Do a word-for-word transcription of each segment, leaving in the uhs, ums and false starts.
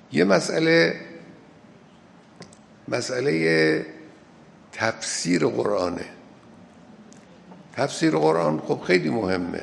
یه مسئله مسئله تفسیر قرآنه. تفسیر قرآن خب خیلی مهمه،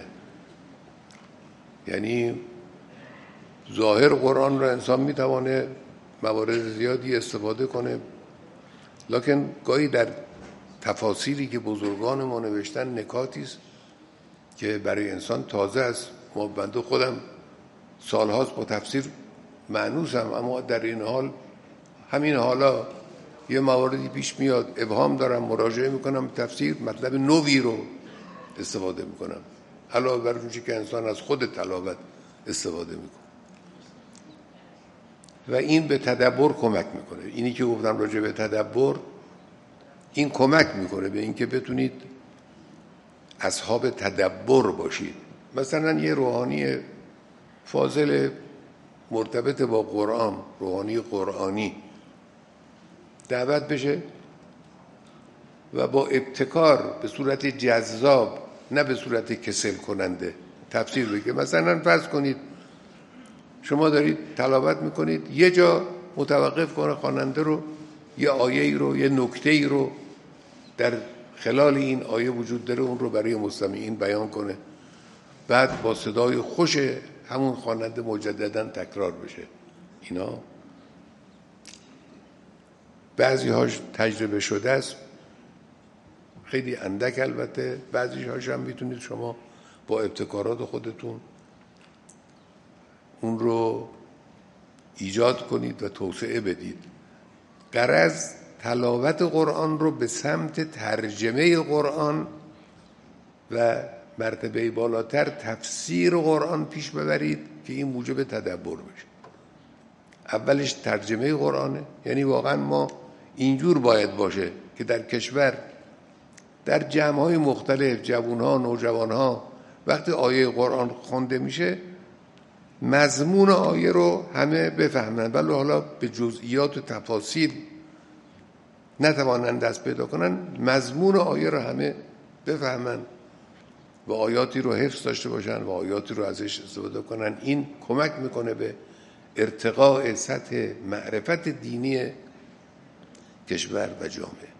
یعنی ظاهر قرآن رو انسان میتوانه موارد زیادی استفاده کنه، لکن گاهی در تفاسیری که بزرگان ما نوشتن نکاتی است که برای انسان تازه است. ما بنده خودم سالهاست با تفسیر مانوسم، اما در این حال همین حالا یه مواردی پیش میاد، ابهام دارم، مراجعه میکنم تفسیر، مطلب نوی رو استفاده میکنم علاوه بر اون چیزی که انسان از خود تلاوت استفاده میکنه و این به تدبر کمک میکنه. اینی که گفتم راجع به تدبر، این کمک میکنه به اینکه بتونید اصحاب تدبر باشید. مثلا یه روحانی فاضل مرتبط با قرآن، روحانی قرآنی دعوت بشه و با ابتکار به صورت جذاب، نه به صورت کسل کننده تفسیر بگه. مثلا فرض کنید شما دارید تلاوت میکنید، یه جا متوقف کنه خواننده رو، یه آیه رو، یه نکته ای رو در خلال این آیه وجود داره، اون رو برای مستمعین بیان کنه، بعد با صدای خوش همون خواننده مجددا تکرار بشه. اینا بعضی هاش تجربه شده است، خیلی اندک البته، بعضی هاش هم میتونید شما با ابتکارات خودتون اون رو ایجاد کنید و توسعه بدید. غرض تلاوت قرآن رو به سمت ترجمه قرآن و مرتبه بالاتر تفسیر قرآن پیش ببرید که این موجب تدبر بشه. اولش ترجمه قرآنه، یعنی واقعا ما اینجور باید باشه که در کشور در جمع‌های مختلف جوان‌ها، نوجوان‌ها وقتی آیه قرآن خوانده میشه مضمون آیه رو همه بفهمن، ولی حالا به جزئیات و تفاصیل نتوانند دست پیدا کنن، مضمون آیه رو همه بفهمن و آیاتی رو حفظ داشته باشن و آیاتی رو ازش استفاده کنن. این کمک میکنه به ارتقاء سطح معرفت دینی کشور و جامعه.